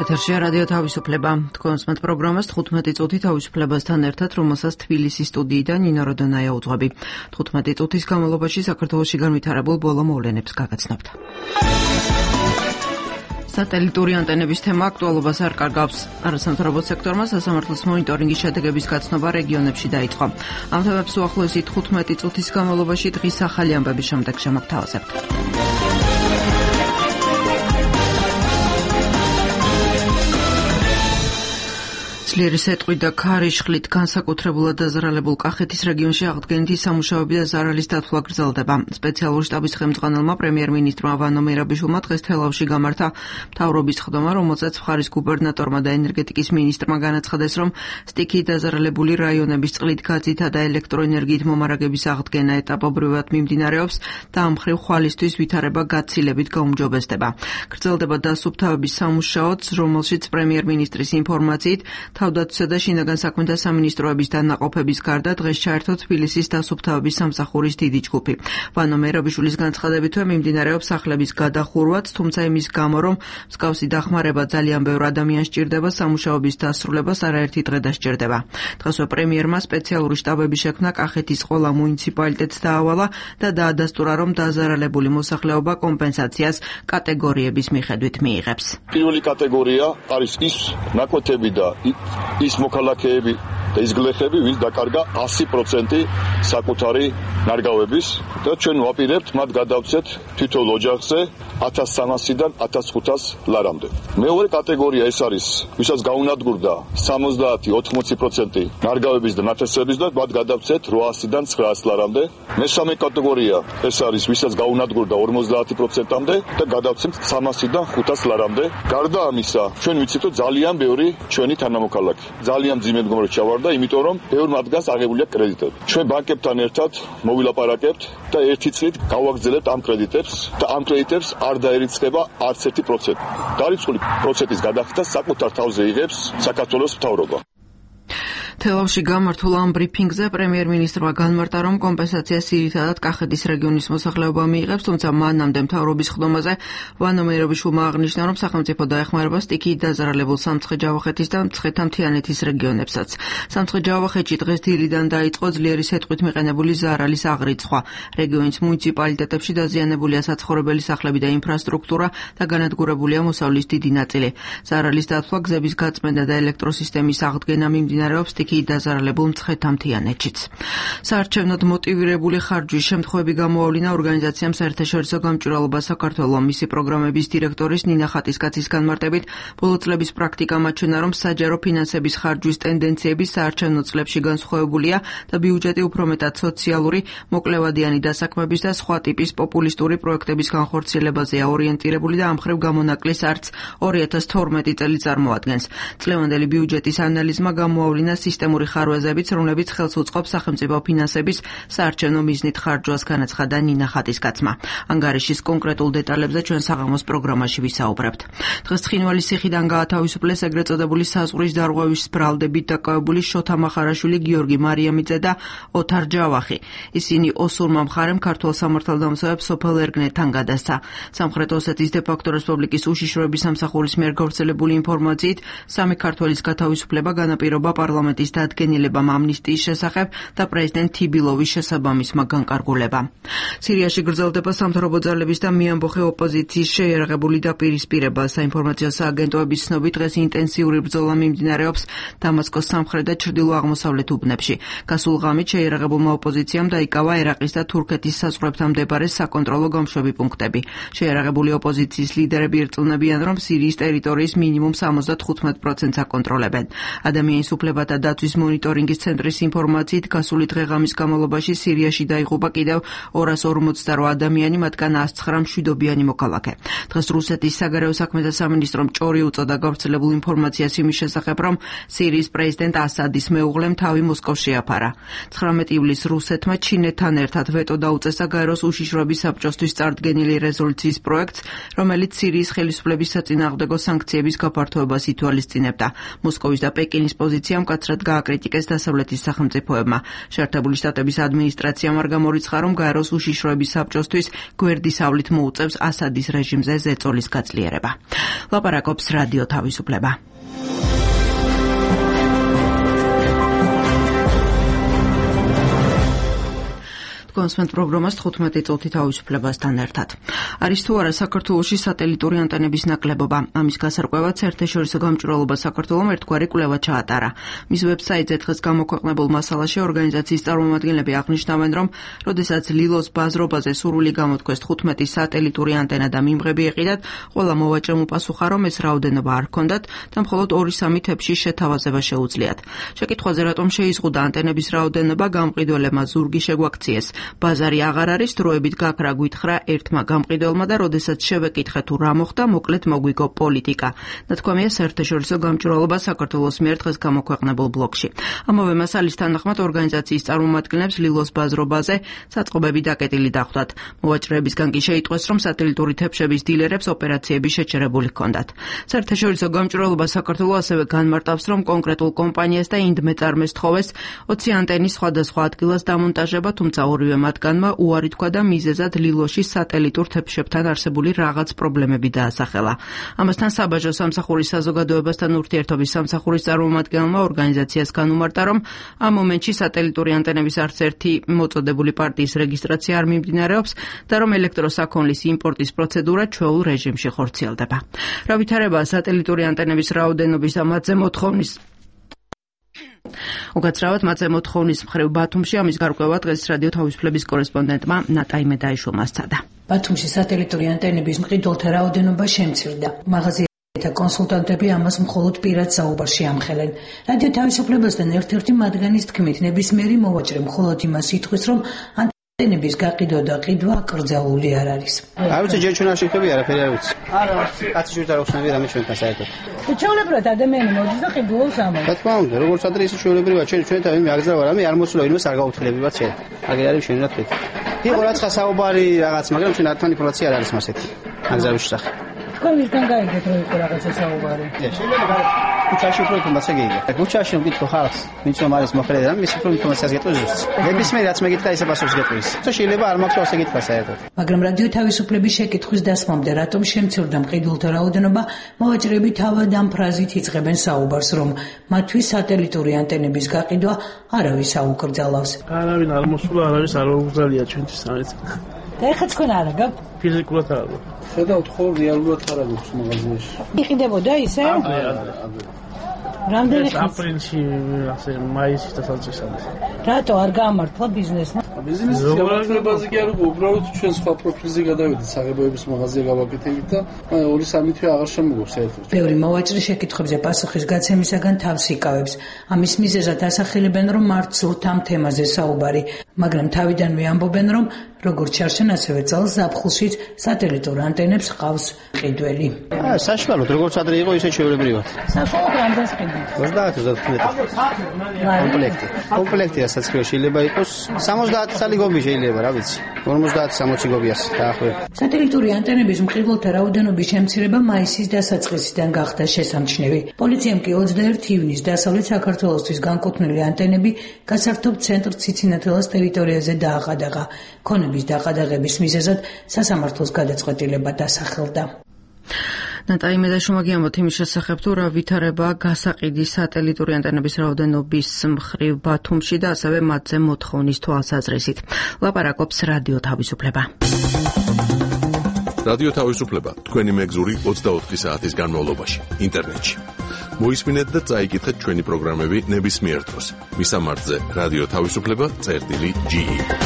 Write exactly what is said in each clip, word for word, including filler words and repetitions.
ეთერშია რადიო თავისუფლება. თქვენს მეტ პროგრამას თხუთმეტი წუთი თავისუფლებასთან ერთად, რომელსაც თბილისის სტუდიიდან ნინო როდონაია უძღვები. თხუთმეტი წუთის განმავლობაში საქართველოში განვითარებულ ბოლო მოვლენებს გაგაცნობთ. სატელიტური ანტენების თემა აქტუალობას არ კარგავს. არასამთავრობო სექტორმა სასამართლოს მონიტორინგის შედეგების გაცნობა რეგიონებში დაიწყო. ამ თემებს უახლოესი თხუთმეტი წუთის განმავლობაში დღის ახალი ამბების შემდეგ შემოგთავაზებთ. ძლიერი სეტყვით და ქარიშხლით განსაკუთრებულად დაზარალებულ კახეთის რეგიონში აღდგენითი სამუშაოები და ზარალის დათვლა გრძელდება. სპეციალური შტაბის ხელმძღვანელმა პრემიერ-მინისტრმა ვანო მერაბიშვილმა დღეს თელავში გამართა მთავრობის ხდომა, რომელზეც მხარის გუბერნატორმა და ენერგეტიკის მინისტრმა განაცხადეს, რომ სტიქიით დაზარალებული რაიონების წყლით, გაზითა და ელექტროენერგიით მომარაგების აღდგენა ეტაპობრივად მიმდინარეობს და ამ მხრივ ხვალისთვის ვითარება გაცილებით გაუმჯობესდება. გრძელდება დასუფთავების სამუშაოც, რომელშიც პრემიერ-მინისტრის ინფორმაციით თავდაცვისა და შინაგან საქმეთა სამინისტროების დანაყოფების გარდა დღეს ჩაერთო თბილისის დასუფთავების სამსახურის დიდი ჯგუფი. ვანო მერაბიშვილის განცხადებითვე მიმდინარეობს სახლების გადახურვაც, თუმცა იმის გამო, რომ მსგავსი დახმარება ძალიან ბევრ ადამიანს სჭირდება, სამუშაოების დასრულებას არაერთი დღე დასჭირდება. დღესვე პრემიერმა სპეციალური შტაბები შექმნა კახეთის ყველა მუნიციპალიტეტს დაავალა და დაადასტურა, რომ დაზარალებული მოსახლეობა კომპენსაციას კატეგორიების მიხედვით მიიღებს. პირველი კატეგორია არის ის ნაკვეთები და ის მოქალაქეები და ის გლეხები, ვინც დაკარგა ასი პროცენტი საკუთარი ნარგავების და ჩვენ ვაპირებთ მათ გადავცეთ თითოეულ ოჯახზე ათას სამასიდან ათას ხუთას ლარამდე. მეორე კატეგორია ეს არის, ვისაც გაუნადგურდა სამოცდაათი ოთხმოცი პროცენტი ნარგავების და ნათესების და მათ გადავცეთ რვაასიდან ცხრაას ლარამდე. მესამე კატეგორია ეს არის, ვისაც გაუნადგურდა ორმოცდაათი პროცენტამდე და გადავცეთ სამასიდან ხუთას ლარამდე. გარდა ამისა, ჩვენ ვიცით, რომ ძალიან ბევრი ჩვენი თანამოქალაქე ძალიან მძიმე მდგომარეობაში ჩავარდა, იმიტომ რომ ბევრ მათგანს აღებულია კრედიტები. ჩვენ ბანკებთან ერთად მოვილაპარაკებთ და ერთი წლით გავაგრძელებთ ამ კრედიტებს და ამ კრედიტებს არ დაერიცხება არც ერთი პროცენტი. დარიცხული პროცენტის გადახდას საკუთარ თავზე იღებს საქართველოს მთავრობა. თელავში გამართულ ამ ბრიფინგზე პრემიერ-მინისტრმა განმარტა, რომ კომპენსაციას ძირითადად კახეთის რეგიონის მოსახლეობა მიიღებს, თუმცა მანამდე მთავრობის ხდომაზე ვანო მერაბიშვილმა აღნიშნა, რომ სახელმწიფო დაეხმარება სტიქიით დაზარალებულ სამცხე-ჯავახეთის და მცხეთა-მთიანეთის რეგიონებსაც. სამცხე-ჯავახეთში დღეს დილიდან დაიწყო ძლიერი სეტყვით მიყენებული ზარალის აღრიცხვა. რეგიონის მუნიციპალიტეტებში დაზიანებულია საცხოვრებელი სახლები და ინფრასტრუქტურა და განადგურებულია მოსავლის დიდი ნაწილი. ზარალის დათვლა, გზების გაწმენდა და ელექტროსისტემის აღდგენა მიმდინარეობს სტიქიით დაზარალებულ მცხეთა-მთიანეთშიც. საარჩევნოდ მოტივირებული ხარჯვის შემთხვევები გამოავლინა ორგანიზაციამ საერთაშორისო გამჭვირვალობა საქართველო. მისი პროგრამების დირექტორის ნინა ხატისკაცის განმარტებით, ბოლო წლების პრაქტიკა მაჩვენა, რომ საჯარო ფინანსების ხარჯვის ტენდენციები საარჩევნო წლებში განსხვავებულია და ბიუჯეტი უფრო მეტად სოციალური, მოკლევადიანი დასაქმების და სხვა ტიპის პოპულისტური პროექტების განხორციელებაზეა ორიენტირებული და ამ მხრივ გამონაკლისს არც ორი ათას თორმეტი წელი წარმოადგენს. წლევანდელი ბიუჯეტის ანალიზმა გამოავლინა სისტემური ხარვეზებიც, რომლებიც ხელს უწყობს სახელმწიფო ფინანსების საარჩევნო მიზნით ხარჯვას, განაცხადა ნინა ხატისკაცმა. ანგარიშის კონკრეტულ დეტალებზე ჩვენ საღამოს პროგრამაში ვისაუბრებთ. დღეს ცხინვალის ციხიდან გაათავისუფლეს ეგრეთ წოდებული საზღვრის დარღვევის ბრალდებით დაკავებული შოთა მახარაშვილი, გიორგი მარიამიძე და ოთარ ჯავახი. ისინი ოსურმა მხარემ ქართულ სამართალდამცავებს სოფელ ერგნეთთან გადასცა. სამხრეთ ოსეთის დე-ფაქტო რესპუბლიკის უშიშროების სამსახურის მიერ გავრცელებული ინფორმაციით, სამი ქართველის გათავისუფლება განაპირობა პარლამენტის დადგენილებამ ამნისტიის შესახებ და პრეზიდენტ თიბილოვის შესაბამისმა განკარგულება. სირიაში გრძელდება სამთავრობო ძალების და მიამბოხე ოპოზიციის შეიარაღებული დაპირისპირება. საინფორმაციო სააგენტოების ცნობით, დღეს ინტენსიური ბრძოლა მიმდინარეობს დამასკოს სამხრეთ და ჩრდილო-აღმოსავლეთ უბნებში. გასულ ღამით შეიარაღებულმა ოპოზიციამ დაიკავა ერაყის და თურქეთის საზღვრებთან მდებარე საკონტროლო გამშვები პუნქტები. შეიარაღებული ოპოზიციის ლიდერები ირწმუნებიან, რომ სირიის ტერიტორიის მინიმუმ სამოცდათხუთმეტ პროცენტს აკონტროლებენ. ადამიანის უფლებათა დაცვის მონიტორინგის ცენტრის ინფორმაციით, გასული დღე-ღამის განმავლობაში სირიაში დაიღუპა კიდევ ორას ორმოცდარვა ადამიანი, მათგან ას ცხრა მშვიდობიანი მოქალაქე. დღეს რუსეთის საგარეო საქმეთა სამინისტრომ ჭორი უწოდა გავრცელებულ ინფორმაციას იმის შესახებ, რომ სირიის პრეზიდენტ ასადის მეუღლემ თავი მოსკოვში აფარა. ცხრამეტი ივლისს რუსეთმა ჩინეთთან ერთად ვეტო დაუწესა გაეროს უშიშროების საბჭოსთვის წარდგენილი რეზოლუციის პროექტს, რომელიც სირიის ხელისუფლების საწინააღმდეგო სანქციების გაფართოებას ითვალისწინებდა. მოსკოვის და პეკინის პოზიციამ მკაცრად გააკრიტიკეს დასავლეთის სახელმწიფოებმა. შეერთებული შტატების ადმინისტრაციამ არ გამორიცხა, რომ გაეროს უშიშროების საბჭოსთვის გვერდის ავლით მოუწევს ასადის რეჟიმზე ზეწოლის გაძლიერება. ლაპარაკობს რადიო თავისუფლება. კონსმენტ პროგრამას თხუთმეტი წუთი თავისუფლებასთან ერთად. არის თუ არა საქართველოში სატელიტური ანტენების ნაკლებობა. ამის გასარკვევად საერთაშორისო გამჭვირვალობა საქართველომ ერთგვარი კვლევა ჩაატარა. მის ვებსაიტზე დღეს გამოქვეყნებულ მასალაში ორგანიზაციის წარმომადგენლები აღნიშნავენ, რომ როდესაც ლილოს ბაზრობაზე სურვილი გამოთქვეს თხუთმეტი სატელიტური ანტენა და მიმღები ეყიდათ, ყველა მოვაჭრემ უპასუხა, რომ ეს რაოდენობა არ ჰქონდათ და მხოლოდ ორი სამი თებში შეთავაზება შეუძლიათ. შეკითხვაზე, რატომ შეიზღუდა ანტენების რაოდენობა, გამყიდველებმა ზურგი შეგვაქციეს. ბაზარი აღარ არის, დროებით გაქრა გვითხრა ერთმა გამყიდველმა და როდესაც შევეკითხე თუ რა მოხდა, მოკლედ მოგვიგო პოლიტიკა. ნათქვამია საერთაშორისო გამჭვირვალობა საქართველოს მიერ დღეს გამოქვეყნებულ ბლოგში. ამავე მასალის თანახმად ორგანიზაციის წარმომადგენლებს ლილოს ბაზრობაზე საწყობები დაკეტილი დახვდათ. მოვაჭრეებისგან კი შეიტყვეს, რომ სატელიტური თებშების დილერებს ოპერაციები შეჩერებული ჰქონდათ. საერთაშორისო გამჭვირვალობა საქართველოს ასევე განმარტავს, რომ კონკრეტულ კომპანიას და ინდმეწარმეს თხოვეს ოცი ანტენის სხვადასხვა ადგილას დამონტაჟება, თუმცა ორივე მათგანმა უარი თქვა და მიზეზად ლილოში სატელიტურ თებშებთან არსებული რაღაც პრობლემები დაასახელა. ამასთან საბაჟო სამსახურის საზოგადოებასთან ურთიერთობის სამსახურის წარმომადგენელმა ორგანიზაციას განუმარტა, რომ ამ მომენტში სატელიტური ანტენების არც ერთი მოწოდებული პარტიის რეგისტრაცია არ მიმდინარეობს და რომ ელექტროსაქონლის იმპორტის პროცედურა ჩვეულ რეჟიმში ხორციელდება. რა ვითარებაა სატელიტური ანტენების რაოდენობის და მათზე მოთხოვნის უკაცრავად მათზე მოთხოვნის მხრივ ბათუმში ამის გარკვევა დღეს რადიო თავისუფლების კორესპონდენტმა ნატაიმე დაიშოვმა სცადა. ბათუმში სატელიტური ანტენების მყიდველთა რაოდენობა შემცირდა. მაღაზიათა კონსულტანტები ამას მხოლოდ პირად საუბარში ამხელენ. რადიო თავისუფლებასთან ერთ-ერთი მათგანის თქმით, ნებისმიერი მოვაჭრე მხოლოდ იმას ითხოვს, რომ ანტენების გაყიდვა და ყიდვა აკრძალული არ არის. არ ვიცი, ჯერ ჩვენ არ შევხვდები არაფერი არ ვიცი. არა, კაცი შევიდა რა ხსნები რამე ჩვენთან საერთოდ. ჩვეულებრივად ადამიანი მოდის და ყიდულობს ამას. რა თქმა უნდა, როგორც ადრე ისე ჩვეულებრივად ჩვენ ჩვენთან მე აგზავნა რამე არ მოსულა ვინმეს არ გაუთხილებებად შენ. აგერ არის ჩვენ რა თქვით. იყო რაცა საუბარი რაღაც, მაგრამ ჩვენ ართან ინფორმაცია არ არის მასეთი. აგზავნის სახე. თქვენ ვისგან გაიგეთ რომ იყო რაღაცა საუბარი? შეიძლება ქუჩაში უფრო ინფორმაცია გეიგე. ქუჩაში რომ გითხო ხალხს, ვინც რომ არის მოხერედა, მის უფრო ინფორმაციას გეტყვის ზუსტ. ნებისმიერ რაც მეკითხა ისე პასუხს გეტყვის. შეიძლება არ მაქვს ასე გითხრა საერთოდ. მაგრამ რადიო თავისუფლების შეკითხვის დასმამდე რატომ შემცირდა მყიდველთა რაოდენობა, მოვაჭრეები თავად ამ ფრაზით იწყებენ საუბარს, რომ მათთვის სატელიტური ანტენების გაყიდვა არავის აუკრძალავს. არავინ არ მოსულა, არავის არ აუკრძალია ჩვენთვის სამეთ. და ეხლა თქვენ არა გაქვთ? ფიზიკურად არ აქვს. ხედავთ ხო რეალურად არ აქვს მაღაზიაში. იყიდებოდა ისე? ადრე ადრე. რამდენი ხნის? აპრილში, ასე მაისში დასაწყისამდე. რატო არ გაამართლა ბიზნესმა? ბიზნესის გამართლებაზე კი არ უკვე უბრალოდ ჩვენ სხვა პროფილზე გადავედით, საღებავების მაღაზია გავაკეთებით და ორი სამი თვე აღარ შემოგვაქვს საერთოდ. ბევრი მოვაჭრე შეკითხვებზე პასუხის გაცემისაგან თავს იკავებს. ამის მიზეზად ასახელებენ, რომ არ ცურთ ამ თემაზე საუბარი, მაგრამ თავიდანვე ამბობენ, რომ როგორც ჩარჩენ, ასევე წელს ზაფხულშიც სატელიტურ ანტენებს ყავს ყიდველი. აა საშუალოდ როგორც ადრე იყო ისე ჩვეულებრივად. საშუალოდ რამდენს ყიდვით? ოცდაათი ოცდაათი კომპლექტი. კომპლექტი რასაც შეიძლება იყოს სამოცდაათი წელი გობი შეიძლება, რა ვიცი. ორმოცდაათი სამოცი გობიას დაახლოებით. სატელიტური ანტენების მყიდველთა რაოდენობის შემცირება მაისის დასაწყისიდან გახდა შესამჩნევი. პოლიციამ კი ოცდაერთი ივნისს დასავლეთ საქართველოსთვის განკუთვნილი ანტენები გასართობ ცენტრ ციცინათელას ტერიტორიაზე დააყადაღა. ქონების დაყადაღების მიზეზად სასამართლოს გადაწყვეტილება დასახელდა. ნატაიმე დაიშოვმა გიამბოთ იმის შესახებ, თუ რა ვითარებაა გასაყიდი სატელიტური ანტენების რაოდენობის მხრივ ბათუმში და ასევე მათზე მოთხოვნის თვალსაზრისით. ლაპარაკობს რადიო თავისუფლება. რადიო თავისუფლება თქვენი მეგზური ოცდაოთხი საათის განმავლობაში ინტერნეტში. მოისმინეთ და წაიკითხეთ ჩვენი პროგრამები ნებისმიერ დროს. მისამართზე რადიო თავისუფლება წერტილი ჯი.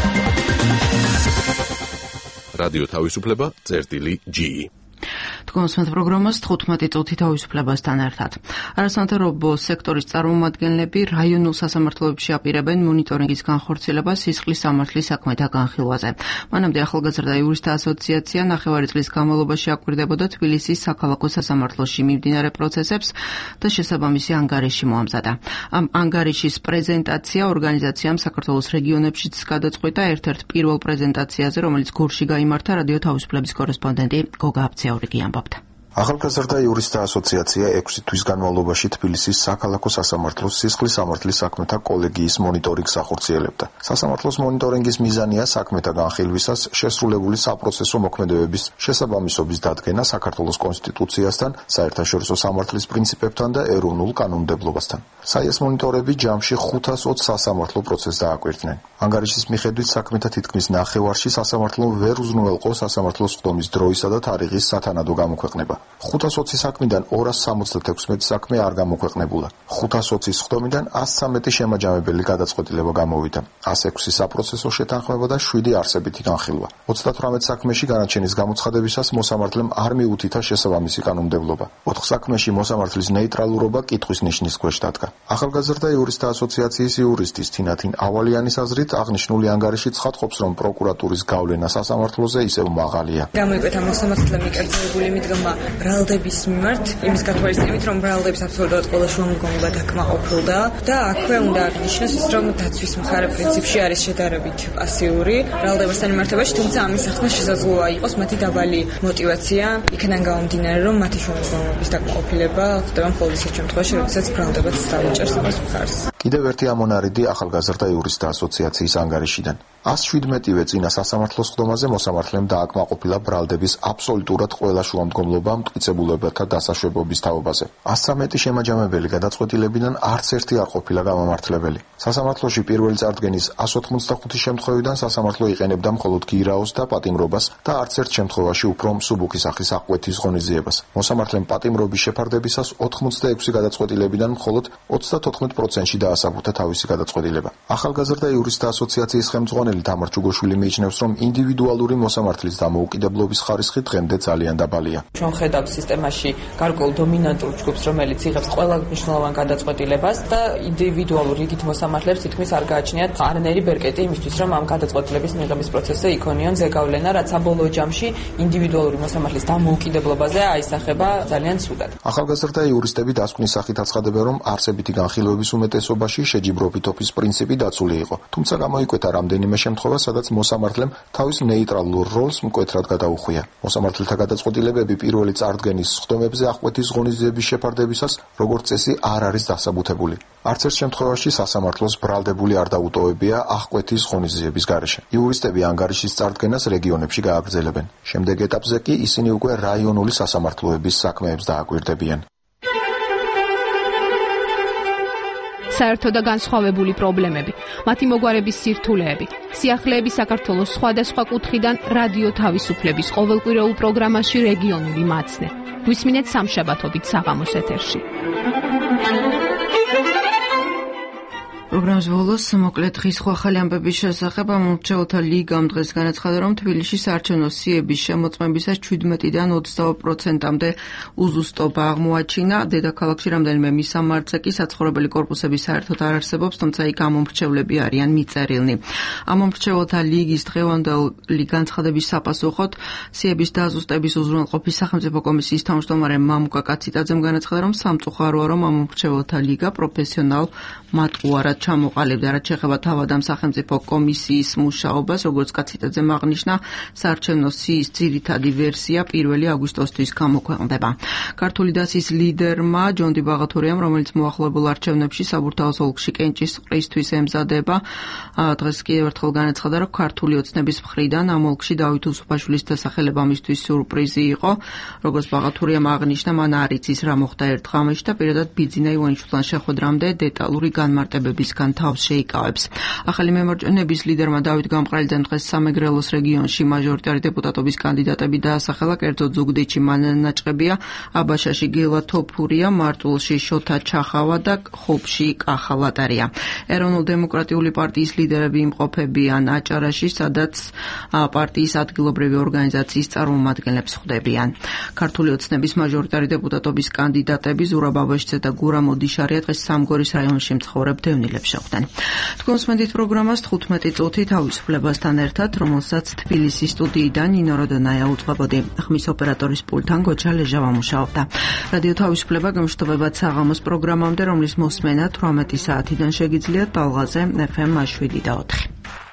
რადიო თავისუფლება წერტილი ჯი. თქვენს პროგრამას თხუთმეტი წუთი თავისუფლებასთან ერთად. არასამთავრობო სექტორის წარმომადგენლები რაიონულ სასამართლოებში აპირებენ მონიტორინგის განხორციელებას სისხლის სამართლის საქმეთა განხილვაზე. მანამდე ახალგაზრდა იურისტთა ასოციაცია ნახევარი წლის განმავლობაში აკვირდებოდა თბილისის საქალაქო სასამართლოში მიმდინარე პროცესებს და შესაბამისი ანგარიში მოამზადა. ამ ანგარიშის პრეზენტაცია ორგანიზაციამ საქართველოს რეგიონებშიც გადაწყვიტა ერთ-ერთ პირველ პრეზენტაციაზე, რომელიც გორში გაიმართა რადიო თავისუფლების კორესპონდენტი გოგა აბცეაური კი ამბობდა. ახალგაზრდა იურისტთა ასოციაცია ექვსი თვის განმავლობაში თბილისის საქალაქო სასამართლოს სისხლის სამართლის საქმეთა კოლეგიის მონიტორინგს ახორციელებდა. სასამართლოს მონიტორინგის მიზანია საქმეთა განხილვისას შესრულებული საპროცესო მოქმედებების შესაბამისობის დადგენა საქართველოს კონსტიტუციასთან, საერთაშორისო სამართლის პრინციპებთან და ეროვნულ კანონმდებლობასთან. საიას მონიტორები ჯამში ხუთას ოცს სასამართლო პროცესს დააკვირდნენ. ანგარიშის მიხედვით საქმეთა თითქმის ნახევარში სასამართლომ ვერ უზრუნველყო სასამართლოს ხდომის დროისა და თარიღის სათანადო გამოქვეყნება. ხუთას ოცი საქმიდან ორას სამოცდათექვსმეტი საქმე არ გამოქვეყნებულა. ხუთას ოცის ხდომიდან ასს ცხრამეტი შემაჯამებელი გადაწყვეტილება გამოვიდა. ასს ექვსი საპროცესო შეთანხმება და შვიდი არსებითი განხილვა. ოცდათვრამეტ საქმეში განაჩენის გამოცხადებისას მოსამართლემ არ მიუთითა შესაბამისი კანონმდებლობა. ოთხ საქმეში მოსამართლის ნეიტრალურობა კითხვის ნიშნის ქვეშ დადგა. ახალგაზრდა იურისტთა ასოციაციის იურისტის თინათინ ავალიანის აზრით აღნიშნული ანგარიში ცხადყოფს, რომ პროკურატურის გავლენა სასამართლოზე ისევ მაღალია. გამოიკვეთა მოსამართლემ მიკერძებული მიდგომა ბრალდების მიმართ, იმის გათვალისწინებით, რომ ბრალდებს აბსოლუტურად ყველა შუამდგომლობა დაკმაყოფილდა და აქვე უნდა აღნიშნოს ის, რომ დაცვის მხარე პრინციპში არის შედარებით პასიური ბრალდებასთან მიმართებაში, თუმცა ამის ახსნა შესაძლოა იყოს მათი დაბალი мотиваცია, იქიდან გამომდინარე, რომ მათი შუამდგომლობის დაკმაყოფილება ხდება მხოლოდ ისეთ შემთხვევაში, როდესაც ბრალდებაც დაუჭერს ამას მხარს. კიდევ ერთი ამონარიდი ახალგაზრდა იურისტთა ასოციაციის ანგარიშიდან. ასს შვიდმეტივე წინა სასამართლოს ხდომაზე მოსამართლემ დააკმაყოფილა ბრალდების აბსოლუტურად ყველა შუამდგომლობა მტკიცებულებათა დასაშვებობის თაობაზე. ასს ცხრამეტი შემაჯამებელი გადაწყვეტილებიდან არც ერთი არ ყოფილა გამამართლებელი. სასამართლოში პირველი წარდგენის ასს ოთხმოცდახუთი შემთხვევიდან სასამართლო იყენებდა მხოლოდ გირაოს და პატიმრობას და არც ერთ შემთხვევაში უფრო მსუბუქი სახის აღკვეთის ღონისძიებას. მოსამართლემ პატიმრობის შეფარდებისას ოთხმოცდაექვსი გადაწყვეტილებიდან მხოლოდ ოცდათოთხმეტ პროცენტში დაასაბუთა თავისი გადაწყვეტილება. ახალგაზრდა იურისტთა ასოციაციის ხელმძღვანელი თამარ ჩუგოშვილი მიიჩნევს, რომ ინდივიდუალური მოსამართლის დამოუკიდებლობის ხარისხი დღემდე ძალიან დაბალია. ჩვენ ხედავთ სისტემაში გარკვეულ დომინანტურ ჯგუფს, რომელიც იღებს ყველა მნიშვნელოვან გადაწყვეტილებას და ინდივიდუალურ რიგით მოსამართლებს თითქმის არ გააჩნიათ არანაირი ბერკეტი იმისთვის, რომ ამ გადაწყვეტილების მიღების პროცესზე იქონიონ ზეგავლენა, რაც საბოლოო ჯამში ინდივიდუალური მოსამართლის დამოუკიდებლობაზე აისახება ძალიან ცუდად. ახალგაზრდა იურისტები დასკვნის სახით აცხადებენ, რომ არსებითი განხილვების უმეტესობაში შეჯიბრობითობის პრინციპი დაცული იყო. თუმცა გამოიკვეთა რამდენიმე შემთხვევა, სადაც მოსამართლემ თავის ნეიტრალურ როლს მკვეთრად გადაუხვია. მოსამართლეთა გადაწყვეტილებები პირველი წარდგენის ხდომებზე აღკვეთის ღონისძიების შეფარდებისას, როგორც წესი, არ არის დასაბუთებული. არც ერთ შემთხვევაში სასამართლოს ბრალდებული არ დაუტოვებია აღკვეთის ღონისძიების გარეშე. იურისტები ანგარიშის წარდგენას რეგიონებში გააგრძელებენ. შემდეგ ეტაპზე კი ისინი უკვე რაიონული სასამართლოების საქმეებს დააკვირდებიან. საერთო და განსხვავებული პრობლემები, მათი მოგვარების სირთულეები, სიახლეები საქართველოს სხვადასხვა კუთხიდან რადიო თავისუფლების ყოველკვირეულ პროგრამაში რეგიონული მაცნე. გვისმინეთ სამშაბათობით საღამოს ეთერში. პროგრამის ბოლოს მოკლედ დღის სხვა ახალი ამბების შესახებ ამომრჩეველთა ლიგამ დღეს განაცხადა, რომ თბილისში საარჩევნო სიების შემოწმებისას შვიდმეტიდან ოცდაოთხ პროცენტამდე უზუსტობა აღმოაჩინა. დედაქალაქში რამდენიმე მისამართზე კი საცხოვრებელი კორპუსები საერთოდ არ არსებობს, თუმცა იქ ამომრჩევლები არიან მიწერილნი. ამომრჩეველთა ლიგის დღევანდელი განცხადების საპასუხოდ სიების დაზუსტების უზრუნველყოფის სახელმწიფო კომისიის თავმჯდომარე მამუკა კაციტაძემ განაცხადა, რომ სამწუხაროა, რომ ამომრჩეველთა ლიგა პროფესიონალ მატყუარად ჩამოყალიბდა, რაც შეეხება თავად ამ სახელმწიფო კომისიის მუშაობას, როგორც კაციტაძემ აღნიშნა, საარჩევნო სიის ძირითადი ვერსია პირველი აგვისტოსთვის გამოქვეყნდება. ქართული დასის ლიდერმა ჯონდი ბაღათურიამ, რომელიც მოახლოებულ არჩევნებში საბურთალოს ოლქში კენჭის ყრისთვის ემზადება, დღეს კიდევ ერთხელ განაცხადა, რომ ქართული ოცნების მხრიდან ამ ოლქში დავით უსუფაშვილის დასახელება მისთვის სიურპრიზი იყო. როგორც ბაღათურიამ აღნიშნა, მან არ იცის რა მოხდა ერთ ღამეში და პირადად ბიძინა ივანიშვილთან შეხვედრამდე დეტალური განმარტებების თავს შეიკავებს. ახალი მემარჯვენეების ლიდერმა დავით გამყრალიძემ დღეს სამეგრელოს რეგიონში მაჟორიტარი დეპუტატობის კანდიდატები დაასახელა, კერძოდ ზუგდიდში მანანა ნაჭყებია, აბაშაში გელა თოფურია, მარტვილში შოთა ჩახავა და ხობში კახა ლატარია. ეროვნულ დემოკრატიული პარტიის ლიდერები იმყოფებიან აჭარაში, სადაც პარტიის ადგილობრივი ორგანიზაციის წარმომადგენლებს ხვდებიან. ქართული ოცნების მაჟორიტარი დეპუტატობის კანდიდატები ზურაბ აბაშიძე და გურა მოდიშარია დღეს სამგორის რაიონში მცხოვრებ დევნილებს შეხვდნენ. თქვენ მსმენთ პროგრამას თხუთმეტი წუთი თავისუფლებასთან ერთად, რომელსაც თბილისის სტუდიიდან ნინო როდონაია უძღვებოდი. ხმის ოპერატორის პულტთან გოჩა ლეჟავა მუშაობდა. რადიო თავისუფლება გამშვიდობებად საღამოს პროგრამამდე, რომლის მოსმენა თვრამეტი საათიდან შეგიძლიათ ტალღაზე ეფ ემ შვიდი და ოთხი.